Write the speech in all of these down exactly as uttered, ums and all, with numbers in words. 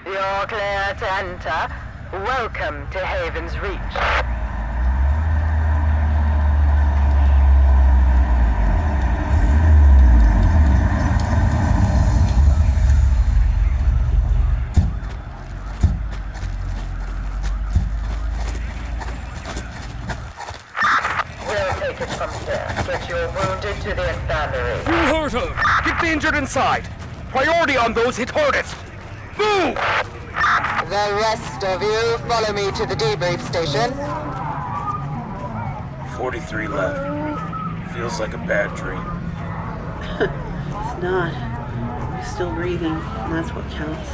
You're clear to enter. Welcome to Haven's Reach. We'll take it from here. Get your wounded to the infirmary. You heard her! Get the injured inside! Priority on those hit hardest! Move! The rest of you, follow me to the debrief station. forty-three left. Feels like a bad dream. It's not. We're still breathing, and that's what counts.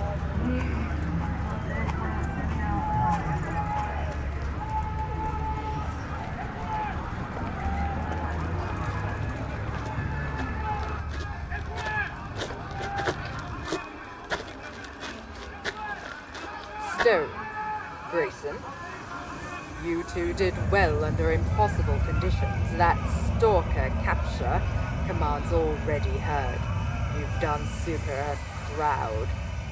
Stone, Grayson, you two did well under impossible conditions. That stalker capture command's already heard. You've done Super Earth proud.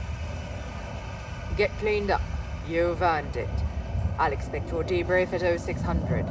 Get cleaned up. You've earned it. I'll expect your debrief at oh six hundred.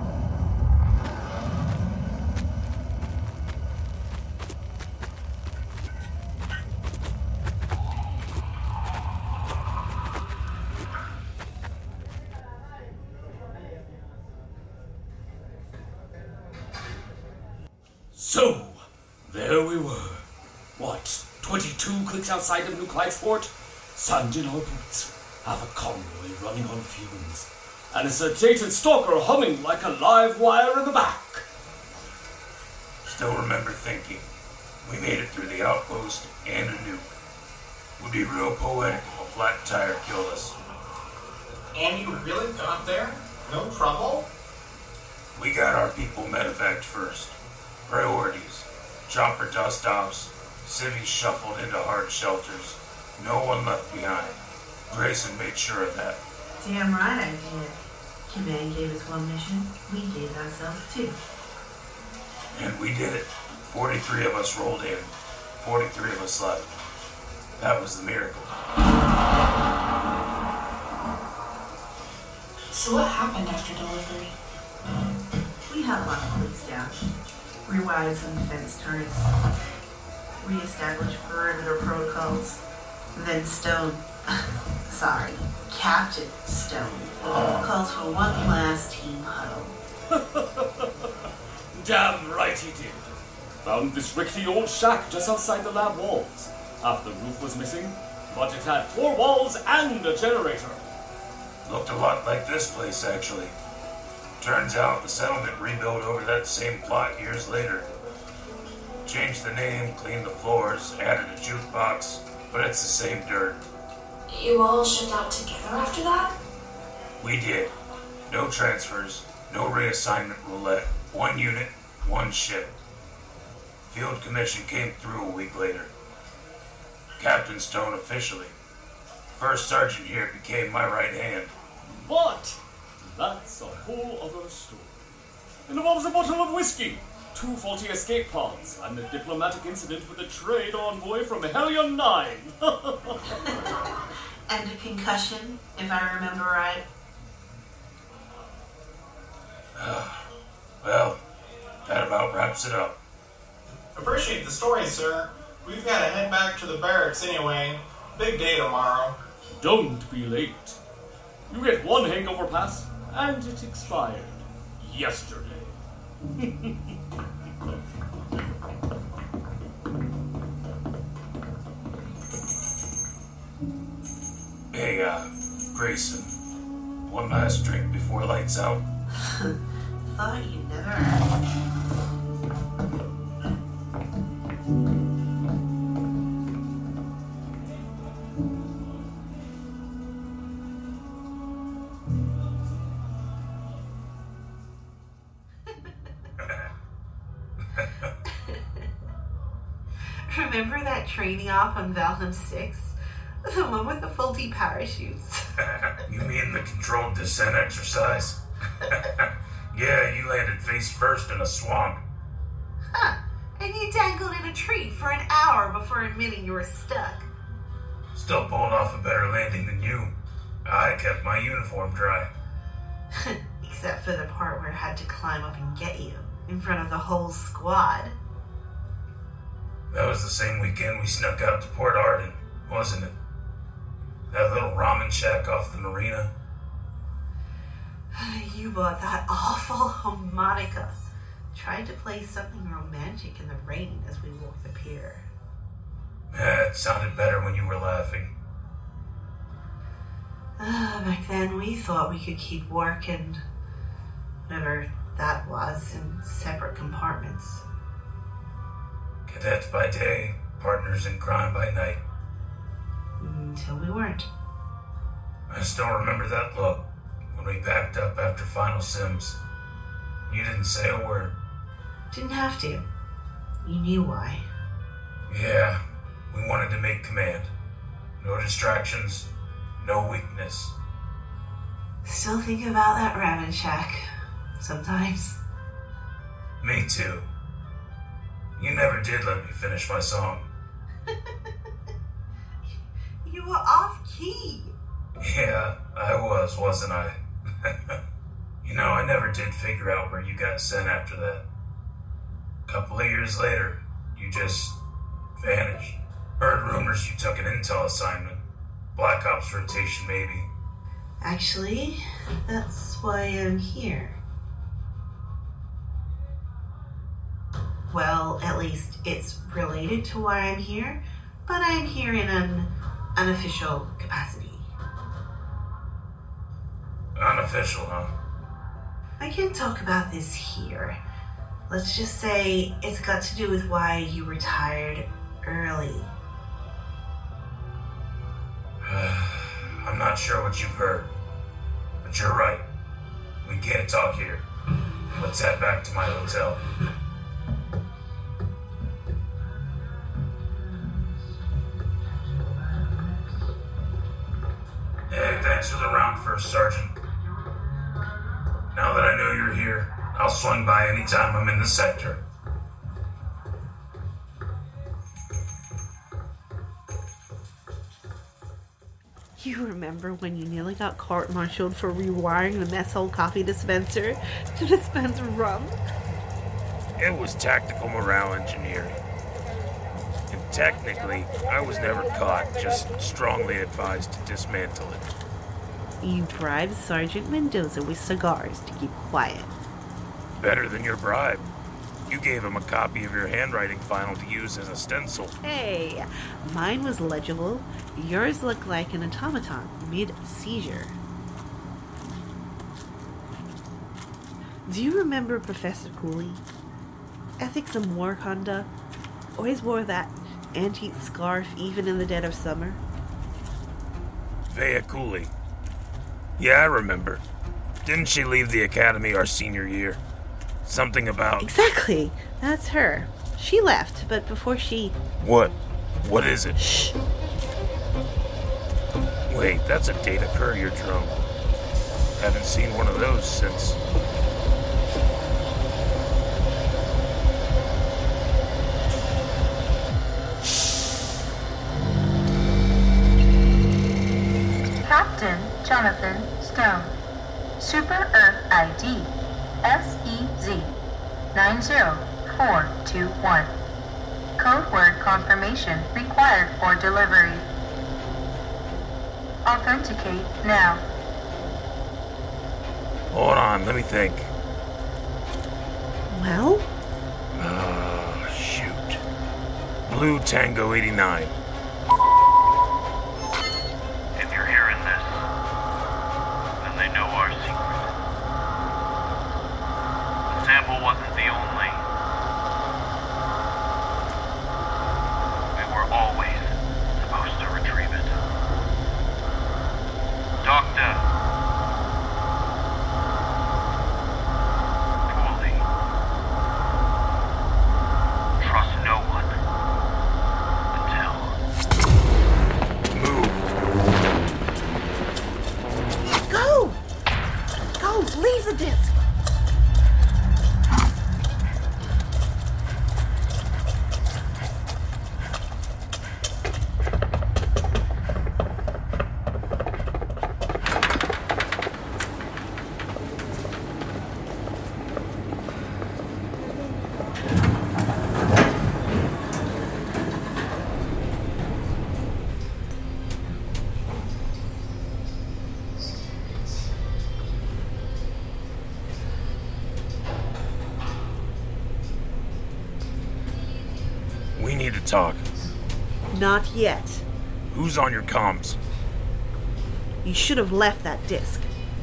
So, there we were. What, twenty-two clicks outside of Nuclide Fort? Sand in our boots. Half a convoy running on fumes. And a sedated stalker humming like a live wire in the back. Still remember thinking, we made it through the outpost and a nuke. Would be real poetic if a flat tire killed us. And you really got there? No trouble? We got our people medevaced first. Priorities. Chopper dust-offs. Civvies shuffled into hard shelters. No one left behind. Grayson made sure of that. Damn right I did. Command gave us one mission. We gave ourselves two. And we did it. Forty-three of us rolled in. Forty-three of us left. That was the miracle. So what happened after delivery? We held our police down. Rewired some defense turrets. Re-established perimeter protocols. Then Stone, sorry, Captain Stone, calls for one last team huddle. Damn right he did. Found this rickety old shack just outside the lab walls. Half the roof was missing, but it had four walls and a generator. Looked a lot like this place, actually. Turns out the settlement rebuilt over that same plot years later. Changed the name, cleaned the floors, added a jukebox, but it's the same dirt. You all shipped out together after that? We did. No transfers, no reassignment roulette. One unit, one ship. Field commission came through a week later. Captain Stone officially. First sergeant here became my right hand. But that's a whole other story. It involves a bottle of whiskey, two faulty escape pods, and a diplomatic incident with a trade envoy from Hellion nine. And a concussion, if I remember right. Well, that about wraps it up. Appreciate the story, sir. We've got to head back to the barracks anyway. Big day tomorrow. Don't be late. You get one hangover pass, and it expired yesterday. Hey, uh, Grayson. One last drink before lights out. Thought you'd never ask. Remember that training op on Valheim six? The one with the faulty parachutes. You mean the controlled descent exercise? Yeah, you landed face first in a swamp. Huh. And you dangled in a tree for an hour before admitting you were stuck. Still pulled off a better landing than you. I kept my uniform dry. Except for the part where I had to climb up and get you, in front of the whole squad. That was the same weekend we snuck out to Port Arden, wasn't it? That little ramen shack off the marina. You bought that awful harmonica. Tried to play something romantic in the rain as we walked the pier. Yeah, it sounded better when you were laughing. Uh, back then we thought we could keep work and whatever that was in separate compartments. Cadets by day, partners in crime by night. Until we weren't. I still remember that look when we packed up after final sims. You didn't say a word. Didn't have to. You knew why. Yeah, we wanted to make command. No distractions, no weakness. Still think about that ramen shack. Sometimes. Me too. You never did let me finish my song. You were off key. Yeah, I was, wasn't I? You know, I never did figure out where you got sent after that. A couple of years later, you just vanished. Heard rumors you took an intel assignment. Black Ops rotation, maybe. Actually, that's why I'm here. Well, at least it's related to why I'm here, but I'm here in an unofficial capacity. Unofficial, huh? I can't talk about this here. Let's just say it's got to do with why you retired early. I'm not sure what you've heard, but you're right. We can't talk here. Let's head back to my hotel. Hey, thanks for the round first, Sergeant. Now that I know you're here, I'll swing by anytime I'm in the sector. You remember when you nearly got court-martialed for rewiring the mess hall coffee dispenser to dispense rum? It was tactical morale engineering. And technically, I was never caught, just strongly advised to dismantle it. You bribed Sergeant Mendoza with cigars to keep quiet. Better than your bribe. You gave him a copy of your handwriting final to use as a stencil. Hey, mine was legible. Yours looked like an automaton mid-seizure. Do you remember Professor Cooley? Ethics and war conduct. Always wore that antique scarf even in the dead of summer. Vea Cooley. Yeah, I remember. Didn't she leave the academy our senior year? Something about... Exactly. That's her. She left, but before she... What? What is it? Shh. Wait, that's a data courier drone. Haven't seen one of those since... Captain Jonathan Stone. Super Earth I D S E Z nine zero four two one. Code word confirmation required for delivery. Authenticate now. Hold on, let me think. Well? Oh, shoot. Blue Tango eighty-nine. If you're hearing this, then they know our secret. The sample wasn't the only. We were always supposed to retrieve it. Doctor. Cooley. Trust no one until need to talk. Not yet. Who's on your comms? You should have left that disc.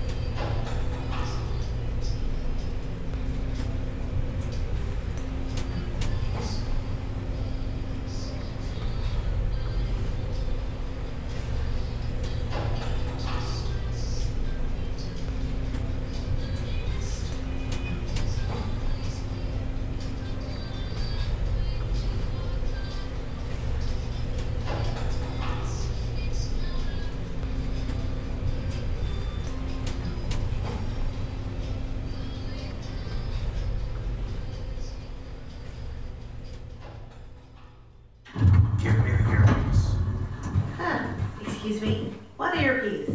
Give me the earpiece. Huh. Excuse me. What earpiece?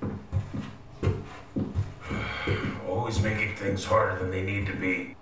Always making things harder than they need to be.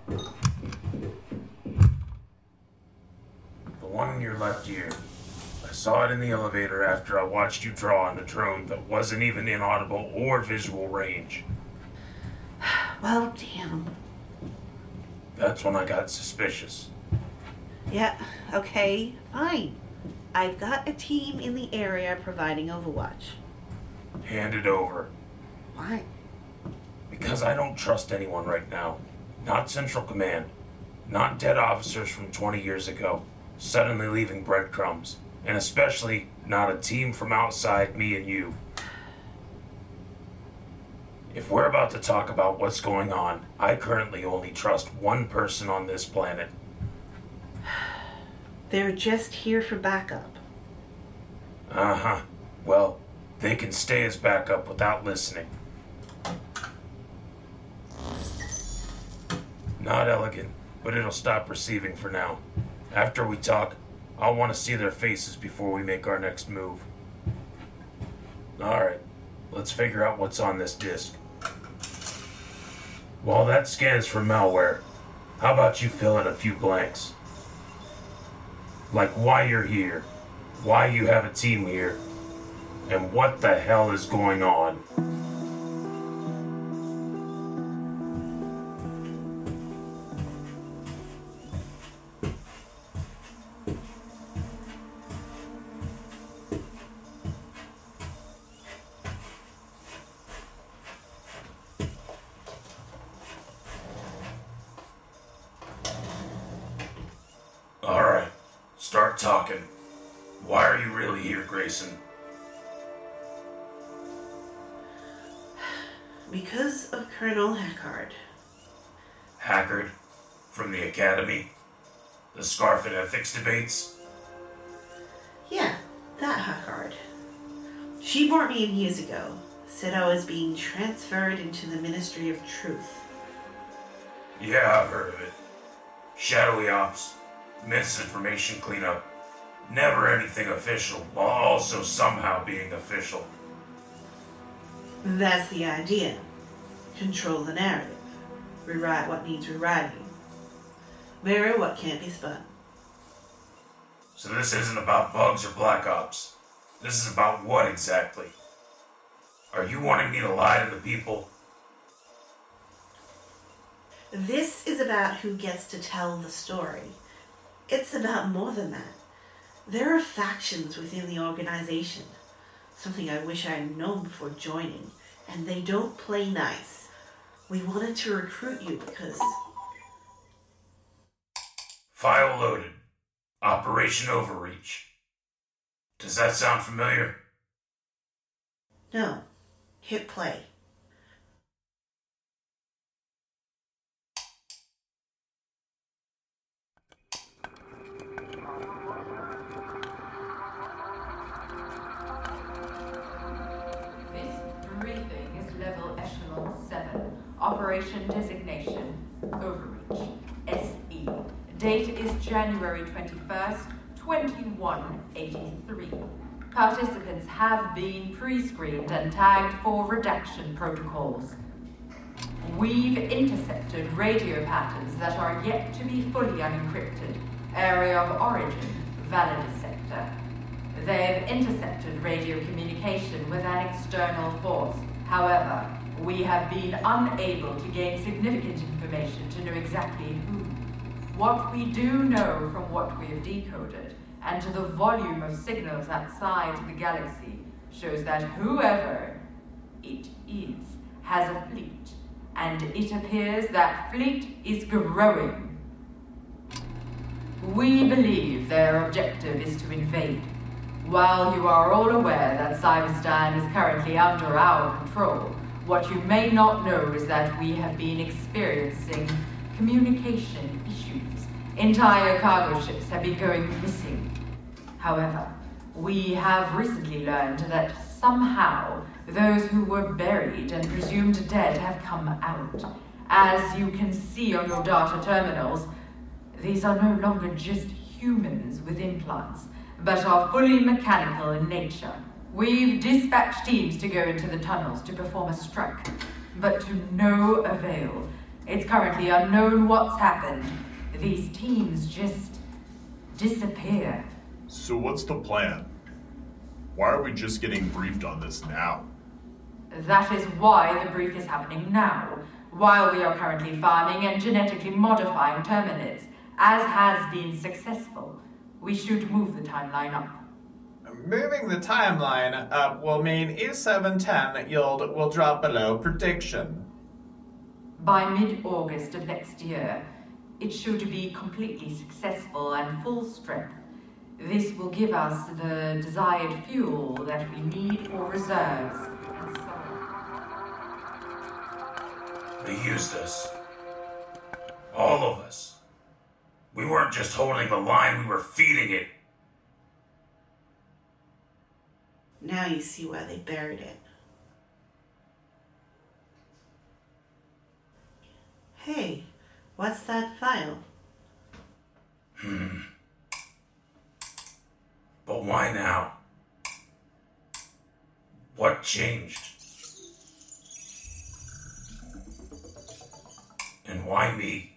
The one in your left ear. I saw it in the elevator after I watched you draw on a drone that wasn't even in audible or visual range. Well, damn. That's when I got suspicious. Yeah, okay, fine. I've got a team in the area providing Overwatch. Hand it over. Why? Because I don't trust anyone right now. Not Central Command. Not dead officers from twenty years ago, suddenly leaving breadcrumbs. And especially not a team from outside me and you. If we're about to talk about what's going on, I currently only trust one person on this planet. They're just here for backup. Uh-huh. Well, they can stay as backup without listening. Not elegant, but it'll stop receiving for now. After we talk, I'll want to see their faces before we make our next move. Alright, let's figure out what's on this disk. While that scans for malware, how about you fill in a few blanks? Like why you're here, why you have a team here, and what the hell is going on. Alright. Start talking. Why are you really here, Grayson? Because of Colonel Hackard. Hackard? From the Academy? The Scarf and Ethics debates? Yeah, that Hackard. She brought me in years ago. Said I was being transferred into the Ministry of Truth. Yeah, I've heard of it. Shadowy ops. Misinformation cleanup. Never anything official, while also somehow being official. That's the idea. Control the narrative. Rewrite what needs rewriting. Mirror what can't be spun. So this isn't about bugs or black ops. This is about what exactly? Are you wanting me to lie to the people? This is about who gets to tell the story. It's about more than that. There are factions within the organization. Something I wish I had known before joining. And they don't play nice. We wanted to recruit you because... File loaded. Operation Overreach. Does that sound familiar? No. Hit play. Operation Designation, Overreach, S E. Date is January twenty-first, twenty-one eighty-three. Participants have been pre-screened and tagged for redaction protocols. We've intercepted radio patterns that are yet to be fully unencrypted. Area of origin, Validus sector. They've intercepted radio communication with an external force. However, we have been unable to gain significant information to know exactly who. What we do know from what we have decoded, and to the volume of signals outside the galaxy, shows that whoever it is has a fleet, and it appears that fleet is growing. We believe their objective is to invade. While you are all aware that Cyberstan is currently under our control, what you may not know is that we have been experiencing communication issues. Entire cargo ships have been going missing. However, we have recently learned that somehow those who were buried and presumed dead have come out. As you can see on your data terminals, these are no longer just humans with implants, but are fully mechanical in nature. We've dispatched teams to go into the tunnels to perform a strike, but to no avail. It's currently unknown what's happened. These teams just disappear. So what's the plan? Why are we just getting briefed on this now? That is why the brief is happening now, while we are currently farming and genetically modifying Terminids, as has been successful. We should move the timeline up. Moving the timeline up will mean E seven ten yield will drop below prediction. By mid-August of next year, it should be completely successful and full strength. This will give us the desired fuel that we need for reserves and so on. They used us. All of us. We weren't just holding the line, we were feeding it. Now you see why they buried it. Hey, what's that file? Hmm. But why now? What changed? And why me?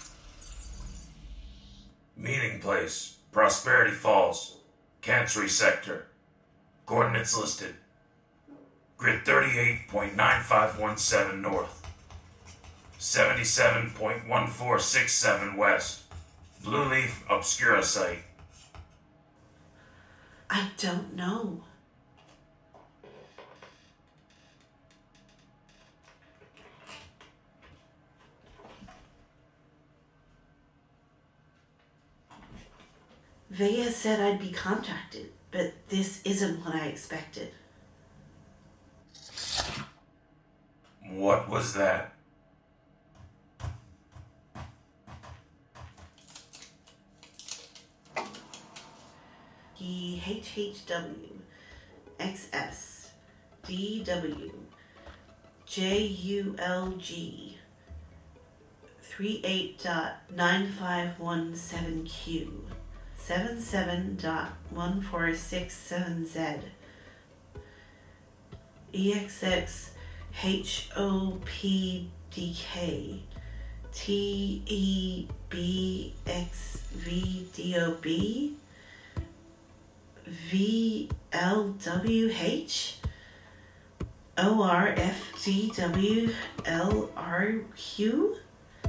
Meeting place, Prosperity Falls, Cancery Sector. Coordinates listed. Grid thirty-eight point nine five one seven north. seventy-seven point one four six seven west. Blue Leaf Obscura Site. I don't know. Vega said I'd be contacted, but this isn't what I expected. What was that? E H H W X S D W J U L G thirty-eight point nine five one seven Q seventy-seven point one four six seven Z E X X H O P D K T E B X V D O B V L W H O R F D W L R Q.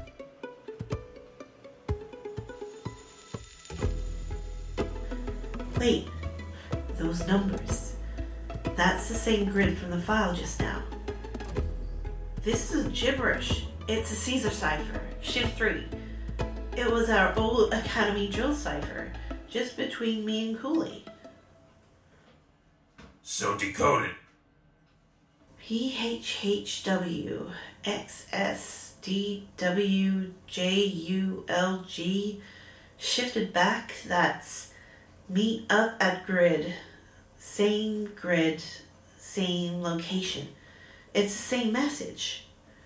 Wait, those numbers. That's the same grid from the file just now. This is gibberish. It's a Caesar cipher, shift three. It was our old Academy drill cipher, just between me and Cooley. So decoded. P H H W X S D W J U L G shifted back. That's meet up at grid. Same grid, same location. It's the same message.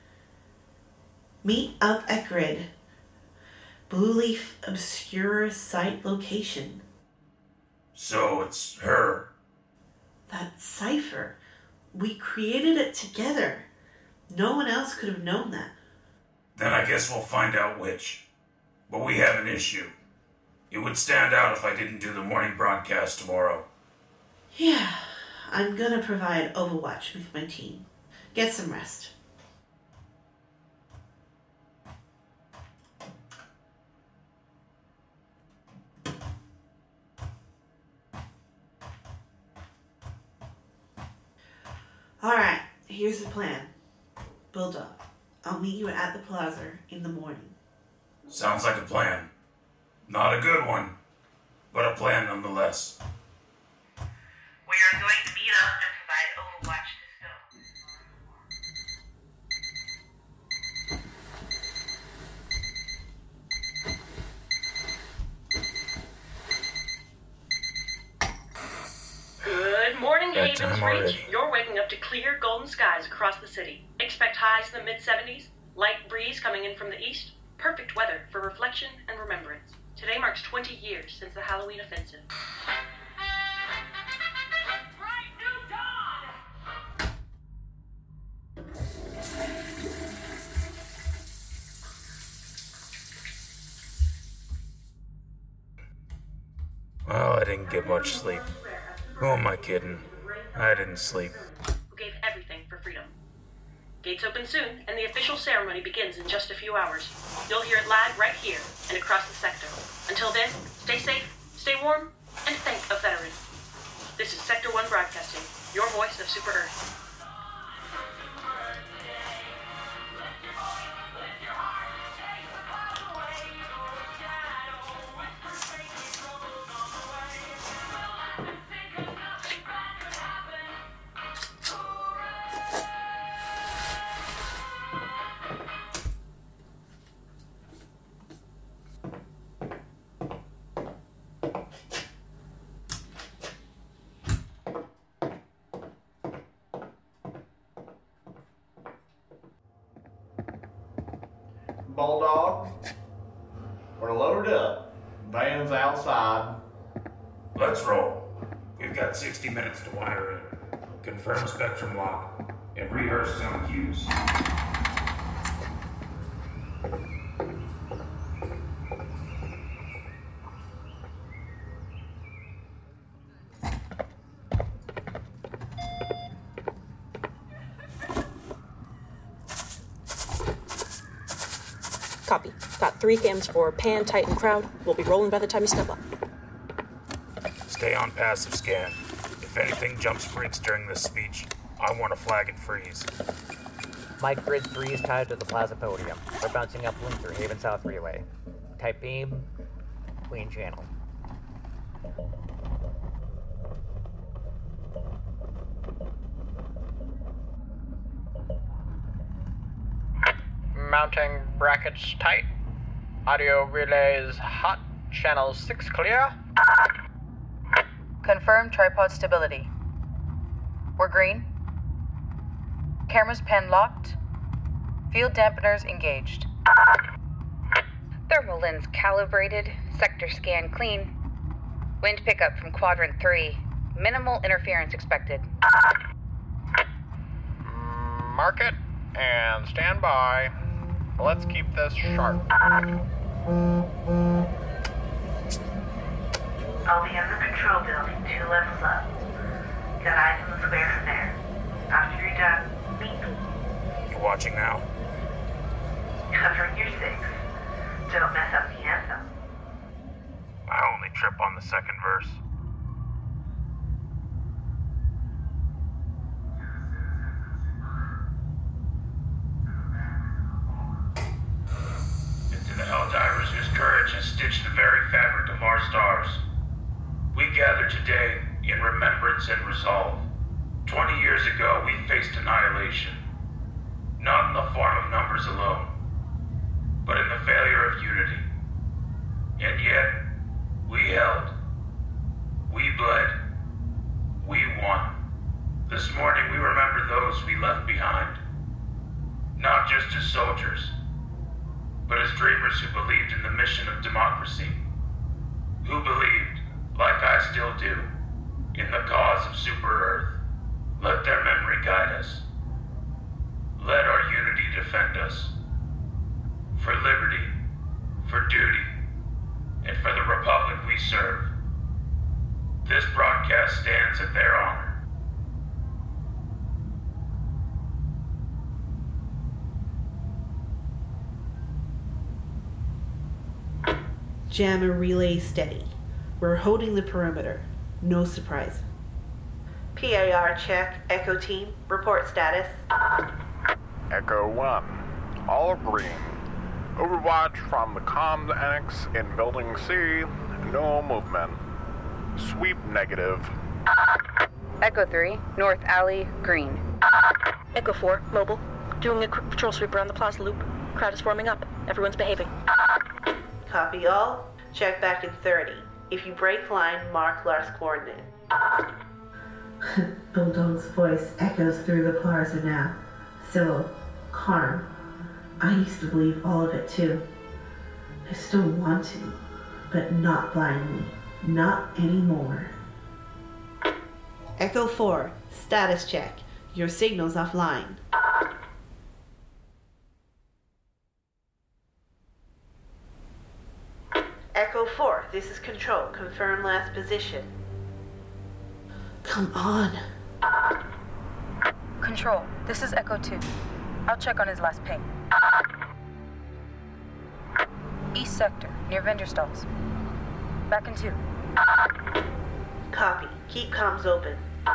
Meet up at grid. Blue Leaf Obscura Site location. So it's her. That cipher. We created it together. No one else could have known that. Then I guess we'll find out which. But we have an issue. It would stand out if I didn't do the morning broadcast tomorrow. Yeah, I'm gonna provide Overwatch with my team. Get some rest. Alright, here's the plan. Bulldog, I'll meet you at the plaza in the morning. Sounds like a plan. Not a good one, but a plan nonetheless. We are going to meet up and provide Overwatch to Good morning, Bedtime Havens already. Reach. You're waking up to clear golden skies across the city. Expect highs in the mid seventies, light breeze coming in from the east, perfect weather for reflection and remembrance. Today marks twenty years since the Halloween offensive. Well, I didn't get much sleep. Who am I kidding? I didn't sleep. Who gave everything for freedom. Gates open soon, and the official ceremony begins in just a few hours. You'll hear it live right here and across the sector. Until then, stay safe, stay warm, and thank a veteran. This is Sector one Broadcasting, your voice of Super Earth. Bulldog, we're loaded up. Van's outside. Let's roll. We've got sixty minutes to wire in, confirm spectrum lock, and rehearse some cues. Copy. Got three cams for Pan, Titan, Crowd. We'll be rolling by the time you step up. Stay on passive scan. If anything jumps freaks during this speech, I want a flag and freeze. Mike Grid three is tied to the plaza podium. We're bouncing uplink through Haven South Freeway. Type beam, Queen Channel. Mounting brackets tight. Audio relays hot. Channel six clear. Confirm tripod stability. We're green. Cameras pen locked. Field dampeners engaged. Thermal lens calibrated. Sector scan clean. Wind pickup from quadrant three. Minimal interference expected. Mark it and stand by. Let's keep this sharp. I'll be in the control building two levels up. Got eyes on the square from there. After you're done, meet me. You watching now? Covering your six. Don't mess up the anthem. I only trip on the second verse. Into the Helldivers whose courage has stitched the very fabric of our stars. We gather today in remembrance and resolve. Twenty years ago, we faced annihilation. Not in the form of numbers alone, but in the failure of unity. And yet, we held. We bled. We won. This morning, we remember those we left behind. Not just as soldiers, but as dreamers who believed in the mission of democracy. Who believed, like I still do, in the cause of Super Earth. Let their memory guide us. Let our unity defend us. For liberty, for duty, and for the republic we serve. This broadcast stands at their honor. Jammer relay steady. We're holding the perimeter. No surprise. P A R check. Echo team, report status. Echo one. All green. Overwatch from the comms annex in Building C. No movement. Sweep negative. Echo three, North Alley, green. Echo four, mobile. Doing a quick patrol sweep around the plaza loop. Crowd is forming up. Everyone's behaving. Copy all. Check back in thirty. If you break line, mark Lars coordinate. Bulldog's voice echoes through the plaza now. Civil. Calm. I used to believe all of it too. I still want to, but not blindly. Not anymore. Echo four, status check. Your signal's offline. Echo four, this is Control. Confirm last position. Come on. Control, this is Echo two. I'll check on his last ping. East sector, near vendor stalls. Back in two. Copy. Keep comms open.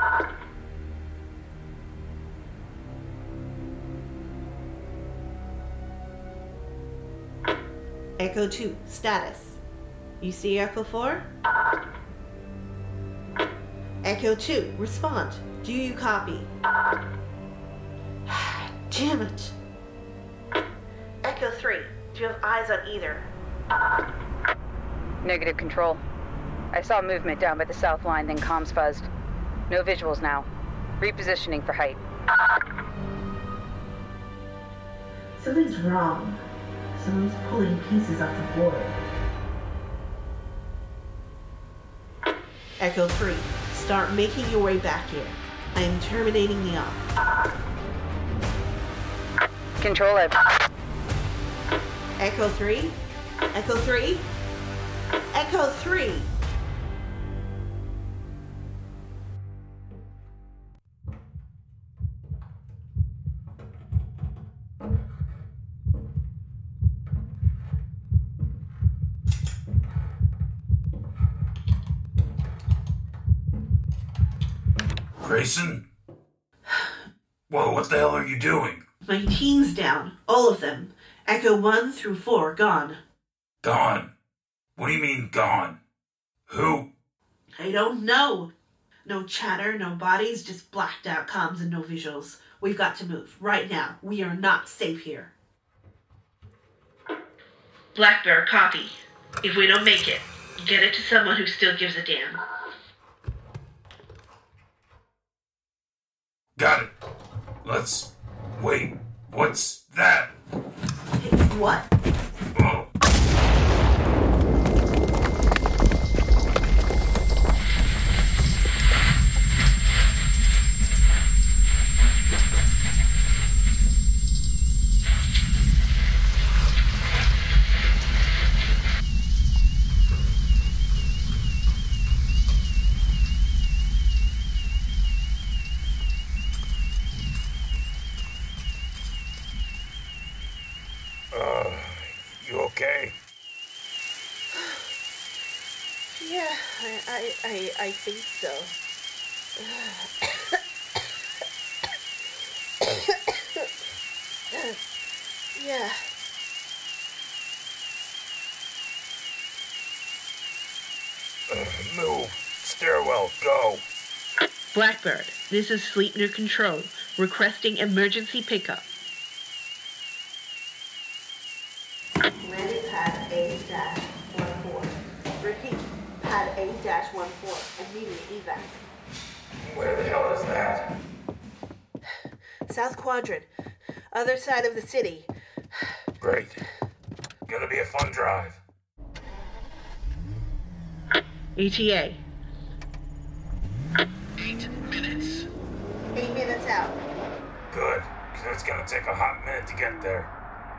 Echo two, status. You see Echo four? Echo two, respond. Do you copy? Damn it. Echo three, do you have eyes on either? Negative, Control. I saw movement down by the south line, then comms fuzzed. No visuals now. Repositioning for height. Something's wrong. Someone's pulling pieces off the board. Echo three, start making your way back here. I am terminating the op. Control, I've... Echo three? Echo three? Echo three! Grayson? Whoa, what the hell are you doing? My team's down. All of them. Echo one through four, gone. Gone? What do you mean, gone? Who? I don't know. No chatter, no bodies, just blacked out comms and no visuals. We've got to move. Right now. We are not safe here. Black Bear, copy. If we don't make it, get it to someone who still gives a damn. Got it. Let's... Wait, what's that? What? Oh. I, I, I think so. Yeah. Uh, move. Stairwell, go. Blackbird, this is Sleipnir Control, requesting emergency pickup. Landing pad A one four. Repeat, pad A one four. Immediate evac. Where the hell is that? South quadrant. Other side of the city. Great. Gonna be a fun drive. E T A. Eight minutes. Eight minutes out. Good, because it's gonna take a hot minute to get there.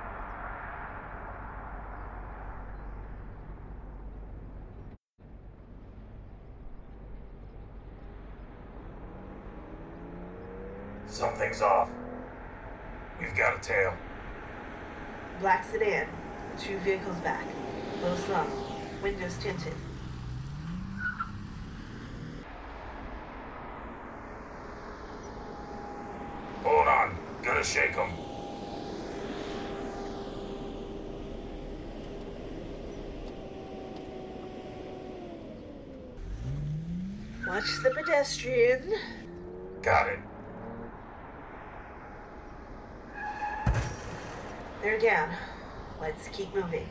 Something's off. We've got a tail. Black sedan. Two vehicles back. Low slung. Windows tinted. shake them. Watch the pedestrian. Got it. They're down. Let's keep moving.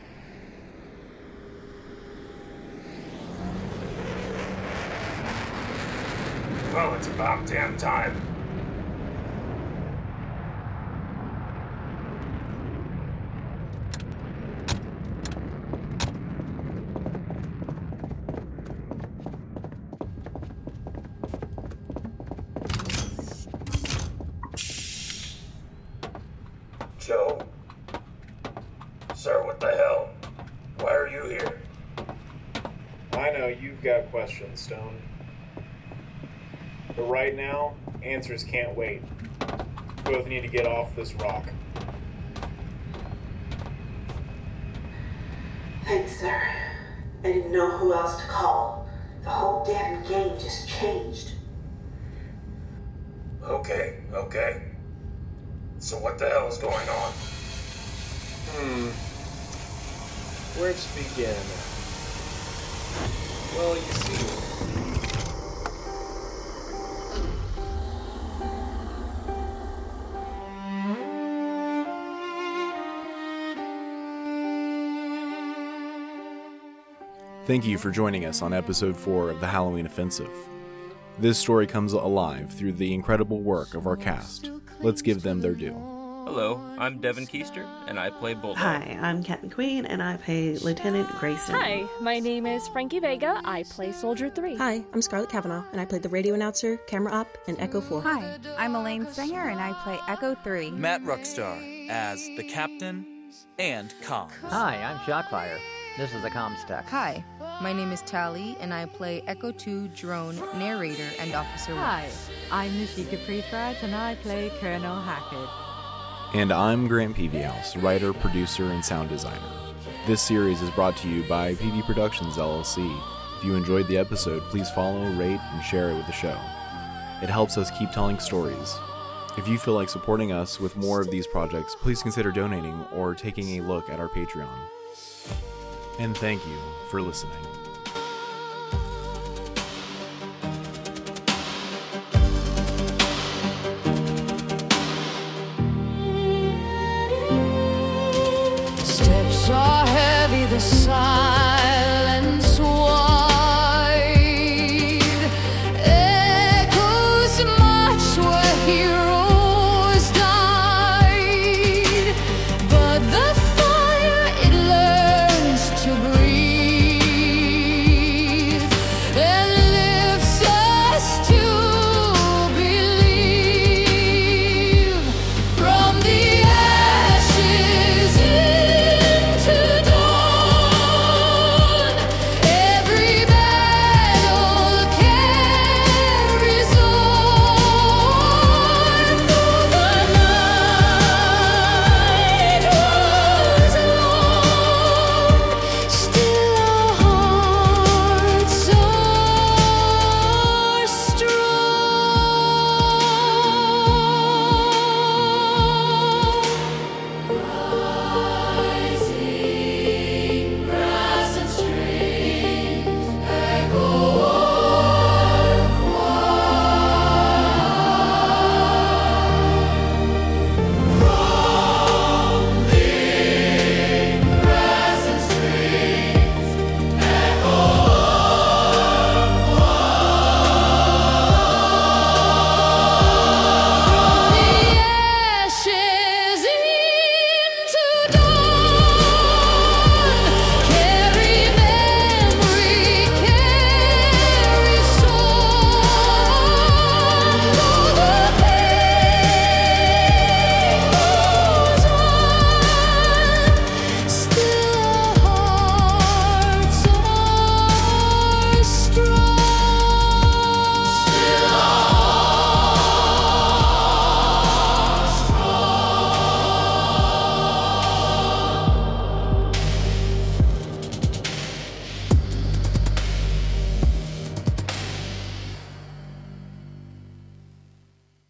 Well, it's about damn time. Joe? Sir, what the hell? Why are you here? I know you've got questions, Stone. But right now, answers can't wait. We both need to get off this rock. Thanks, sir. I didn't know who else to call. The whole damn game just changed. Okay, okay. So what the hell is going on? Hmm. Where to begin? Well, you see... Thank you for joining us on episode four of the Halloween Offensive. This story comes alive through the incredible work of our cast. Let's give them their due. Hello, I'm Devin Keister, and I play Bulldog. Hi, I'm Captain Queen, and I play Lieutenant Grayson. Hi, my name is Frankie Vega. I play Soldier three. Hi, I'm Scarlett Kavanaugh, and I play the radio announcer, Camera Up, and Echo four. Hi, I'm Elaine Singer, and I play Echo three. Matt Ruckstar as the Captain and Comms. Hi, I'm Shockfire. This is the Comms Tech. Hi, my name is Tally, and I play Echo two Drone, Narrator, and Officer Hi, Woods. I'm Nishika Prithviraj, and I play Colonel Hackett. And I'm Grant Peavyhouse, writer, producer, and sound designer. This series is brought to you by P V Productions, L L C. If you enjoyed the episode, please follow, rate, and share it with the show. It helps us keep telling stories. If you feel like supporting us with more of these projects, please consider donating or taking a look at our Patreon. And thank you for listening. Steps are heavy, the silence wide. Echoes march where heroes